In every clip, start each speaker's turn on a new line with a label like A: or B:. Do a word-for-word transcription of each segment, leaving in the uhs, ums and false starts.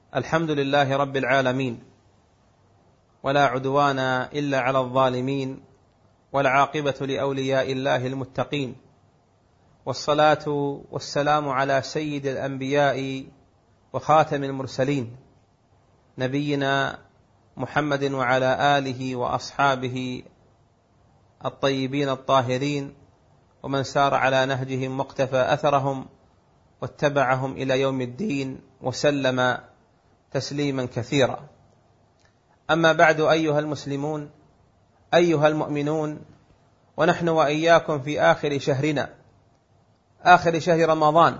A: الحمد لله رب العالمين، ولا عدوان إلا على الظالمين، والعاقبة لأولياء الله المتقين، والصلاة والسلام على سيد الأنبياء وخاتم المرسلين نبينا محمد وعلى آله وأصحابه الطيبين الطاهرين، ومن سار على نهجهم واقتفى أثرهم واتبعهم إلى يوم الدين وسلم تسليما كثيرا. أما بعد، أيها المسلمون، أيها المؤمنون، ونحن وإياكم في آخر شهرنا، آخر شهر رمضان،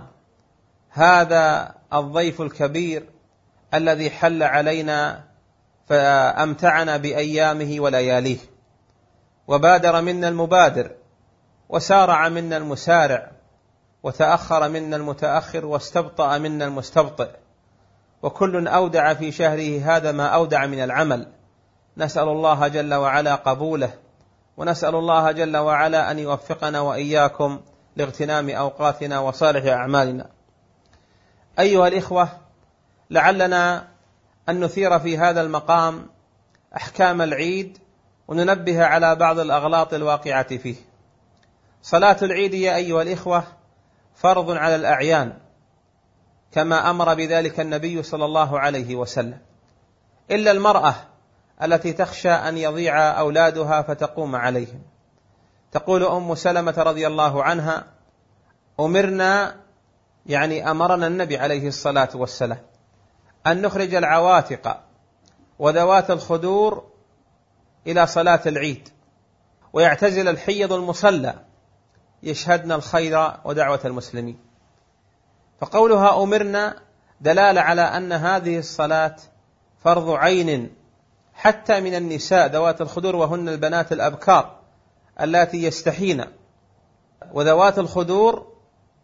A: هذا الضيف الكبير الذي حل علينا فأمتعنا بأيامه ولياليه، وبادر منا المبادر، وسارع منا المسارع، وتأخر منا المتأخر، واستبطأ منا المستبطئ، وكل أودع في شهره هذا ما أودع من العمل. نسأل الله جل وعلا قبوله، ونسأل الله جل وعلا أن يوفقنا وإياكم لاغتنام أوقاتنا وصالح أعمالنا. أيها الإخوة، لعلنا أن نثير في هذا المقام أحكام العيد، وننبه على بعض الأغلاط الواقعة فيه. صلاة العيد يا أيها الإخوة فرض على الأعيان، كما أمر بذلك النبي صلى الله عليه وسلم، إلا المرأة التي تخشى أن يضيع أولادها فتقوم عليهم. تقول أم سلمة رضي الله عنها: أمرنا، يعني أمرنا النبي عليه الصلاة والسلام، أن نخرج العواتق وذوات الخدور إلى صلاة العيد، ويعتزل الحيض المصلى يشهدن الخير ودعوة المسلمين. فقولها أمرنا دلالة على أن هذه الصلاة فرض عين حتى من النساء ذوات الخدور، وهن البنات الأبكار اللاتي يستحين، وذوات الخدور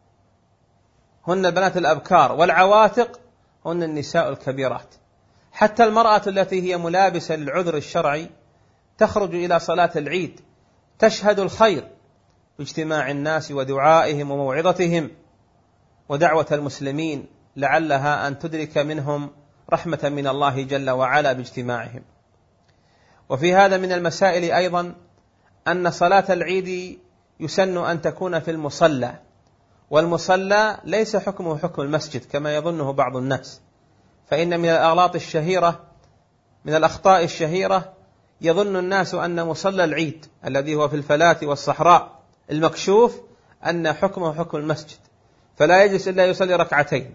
A: هن البنات الأبكار، والعواتق هن النساء الكبيرات. حتى المرأة التي هي ملابسة للعذر الشرعي تخرج إلى صلاة العيد، تشهد الخير باجتماع الناس ودعائهم وموعظتهم ودعوة المسلمين، لعلها أن تدرك منهم رحمة من الله جل وعلا باجتماعهم. وفي هذا من المسائل أيضا أن صلاة العيد يسن أن تكون في المصلى، والمصلى ليس حكمه حكم المسجد كما يظنه بعض الناس، فإن من الأغلاط الشهيرة، من الأخطاء الشهيرة، يظن الناس أن مصلى العيد الذي هو في الفلاة والصحراء المكشوف أن حكمه حكم المسجد، فلا يجلس إلا يصلي ركعتين،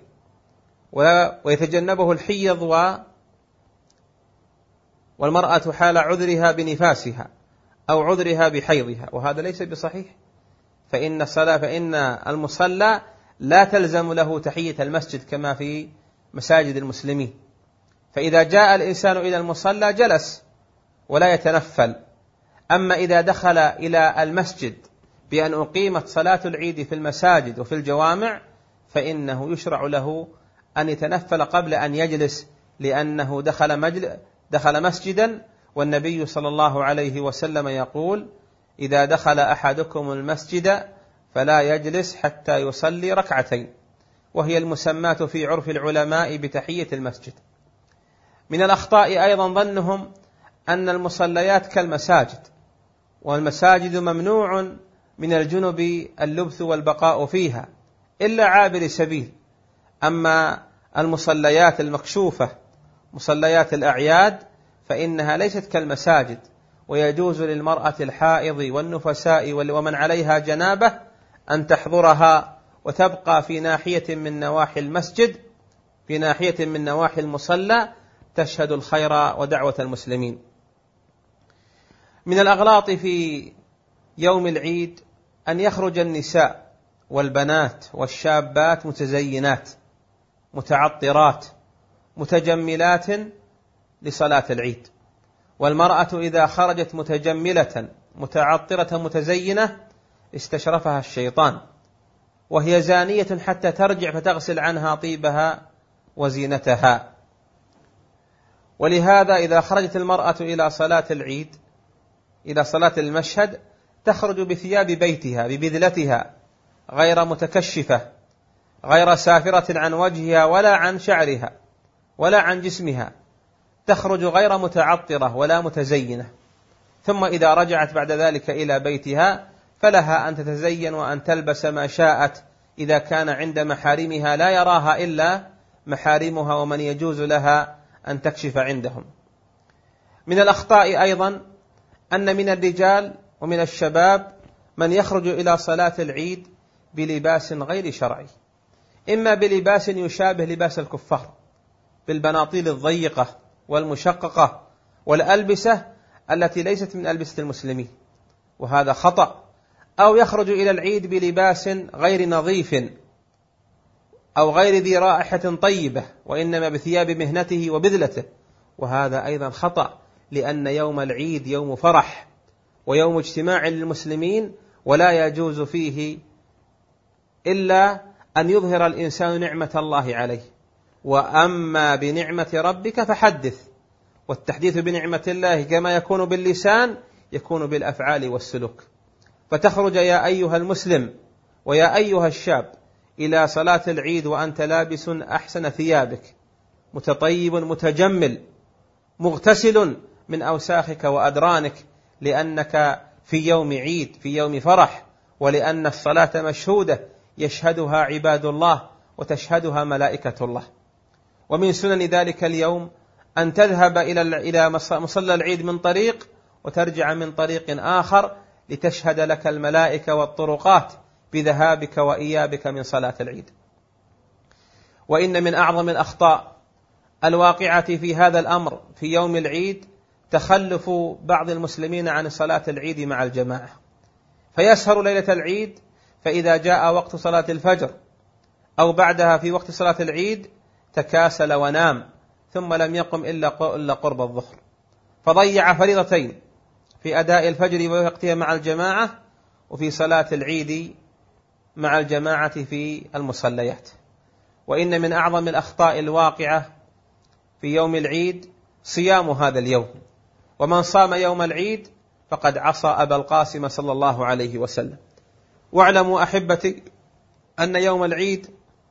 A: ويتجنبه الحيض والمرأة حال عذرها بنفاسها أو عذرها بحيضها، وهذا ليس بصحيح. فإن الصلاة فإن المصلى لا تلزم له تحية المسجد كما في مساجد المسلمين، فإذا جاء الإنسان إلى المصلى جلس ولا يتنفل. أما إذا دخل إلى المسجد بأن أقيمت صلاة العيد في المساجد وفي الجوامع، فإنه يشرع له أن يتنفل قبل أن يجلس، لأنه دخل, مجل دخل مسجدا، والنبي صلى الله عليه وسلم يقول: إذا دخل أحدكم المسجد فلا يجلس حتى يصلي ركعتين، وهي المسماة في عرف العلماء بتحية المسجد. من الأخطاء أيضا ظنهم أن المصليات كالمساجد، والمساجد ممنوع من الجنب اللبث والبقاء فيها إلا عابر سبيل. أما المصليات المكشوفة، مصليات الأعياد، فإنها ليست كالمساجد، ويجوز للمرأة الحائض والنفساء ومن عليها جنابة أن تحضرها وتبقى في ناحية من نواحي المسجد، في ناحية من نواحي المصلى، تشهد الخير ودعوة المسلمين. من الأغلاط في يوم العيد أن يخرج النساء والبنات والشابات متزينات متعطرات متجملات لصلاة العيد. والمرأة إذا خرجت متجملة متعطرة متزينة استشرفها الشيطان، وهي زانية حتى ترجع فتغسل عنها طيبها وزينتها. ولهذا إذا خرجت المرأة إلى صلاة العيد، إلى صلاة المشهد، تخرج بثياب بيتها ببذلتها، غير متكشفة، غير سافرة عن وجهها ولا عن شعرها، ولا عن جسمها، تخرج غير متعطرة ولا متزينة، ثم إذا رجعت بعد ذلك إلى بيتها فلها أن تتزين وأن تلبس ما شاءت إذا كان عند محارمها لا يراها إلا محارمها ومن يجوز لها أن تكشف عندهم. من الأخطاء أيضا أن من الرجال ومن الشباب من يخرج إلى صلاة العيد بلباس غير شرعي، إما بلباس يشابه لباس الكفار بالبناطيل الضيقة والمشققة والألبسة التي ليست من ألبسة المسلمين، وهذا خطأ، أو يخرج إلى العيد بلباس غير نظيف أو غير ذي رائحة طيبة، وإنما بثياب مهنته وبذلته، وهذا أيضا خطأ، لأن يوم العيد يوم فرح ويوم اجتماع للمسلمين، ولا يجوز فيه إلا أن يظهر الإنسان نعمة الله عليه. وأما بنعمة ربك فحدث، والتحديث بنعمة الله كما يكون باللسان يكون بالأفعال والسلوك. فتخرج يا أيها المسلم ويا أيها الشاب إلى صلاة العيد وأنت لابس أحسن ثيابك، متطيب متجمل، مغتسل من أوساخك وأدرانك، لأنك في يوم عيد، في يوم فرح، ولأن الصلاة مشهودة يشهدها عباد الله وتشهدها ملائكة الله. ومن سنن ذلك اليوم أن تذهب إلى مصلى العيد من طريق وترجع من طريق آخر لتشهد لك الملائكة والطرقات بذهابك وإيابك من صلاة العيد. وإن من أعظم الأخطاء الواقعة في هذا الأمر في يوم العيد تخلف بعض المسلمين عن صلاة العيد مع الجماعة، فيسهر ليلة العيد، فإذا جاء وقت صلاة الفجر أو بعدها في وقت صلاة العيد تكاسل ونام، ثم لم يقم إلا قرب الظهر، فضيع فريضتين في أداء الفجر ووقتها مع الجماعة، وفي صلاة العيد مع الجماعة في المصليات. وإن من أعظم الأخطاء الواقعة في يوم العيد صيام هذا اليوم، ومن صام يوم العيد فقد عصى أبا القاسم صلى الله عليه وسلم. واعلموا أحبتي أن يوم العيد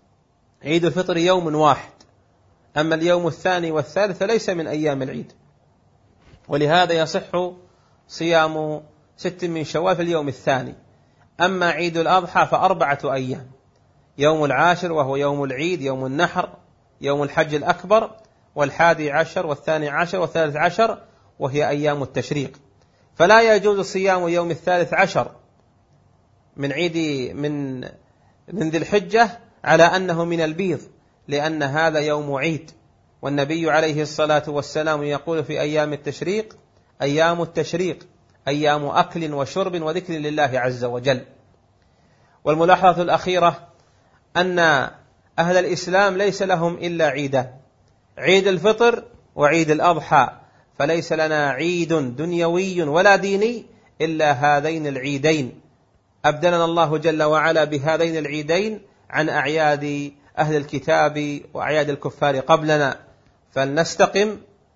A: عيد الفطر يوم واحد، أما اليوم الثاني والثالث فليس من أيام العيد، ولهذا يصح صيام ست من شوال في اليوم الثاني. أما عيد الأضحى فأربعة أيام، يوم العاشر وهو يوم العيد، يوم النحر، يوم الحج الأكبر، والحادي عشر والثاني عشر والثالث عشر، وهي أيام التشريق. فلا يجوز صيام يوم الثالث عشر من عيد من من ذي الحجة على أنه من البيض، لأن هذا يوم عيد، والنبي عليه الصلاة والسلام يقول في أيام التشريق: أيام التشريق أيام أكل وشرب وذكر لله عز وجل. والملاحظة الأخيرة أن أهل الإسلام ليس لهم إلا عيدان، عيد الفطر وعيد الأضحى، فليس لنا عيد دنيوي ولا ديني إلا هذين العيدين، أبدلنا الله جل وعلا بهذين العيدين عن أعياد أهل الكتاب وأعياد الكفار قبلنا، فلنستقم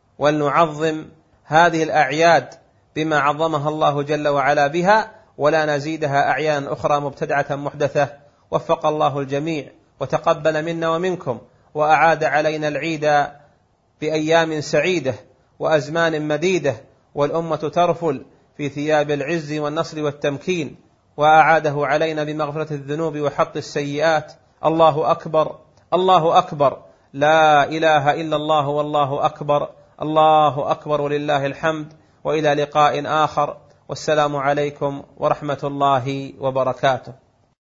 A: ولنعظم هذه الأعياد بما عظمها الله جل وعلا بها، ولا نزيدها أعيان أخرى مبتدعة محدثة. وفق الله الجميع وتقبل منا ومنكم، وأعاد علينا العيد بأيام سعيدة وأزمان مديدة، والأمة ترفل في ثياب العز والنصر والتمكين، وأعاده علينا بمغفرة الذنوب وحط السيئات. الله أكبر، الله أكبر، لا إله إلا الله والله أكبر، الله أكبر ولله الحمد، وإلى لقاء آخر، والسلام عليكم ورحمة الله وبركاته.